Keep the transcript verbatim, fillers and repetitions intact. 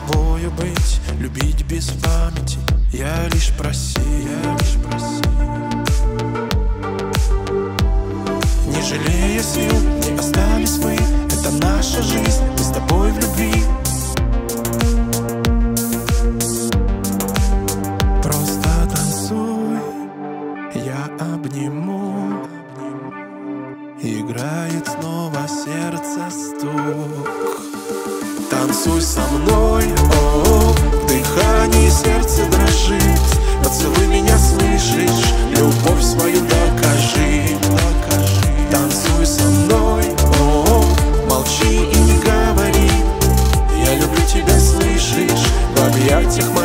тобою быть, любить без памяти. Я лишь просил, я лишь просил, не жалея сил, не остались мы. Это наша жизнь, мы с тобой в любви. Просто танцуй, я обниму. Играет снова сердце стук. Танцуй со мной, о, в дыхании сердце дрожит. Поцелуй меня, слышишь, любовь свою докажи, докажи. Танцуй со мной, о, молчи и не говори. Я люблю тебя, слышишь, в объятиях моих.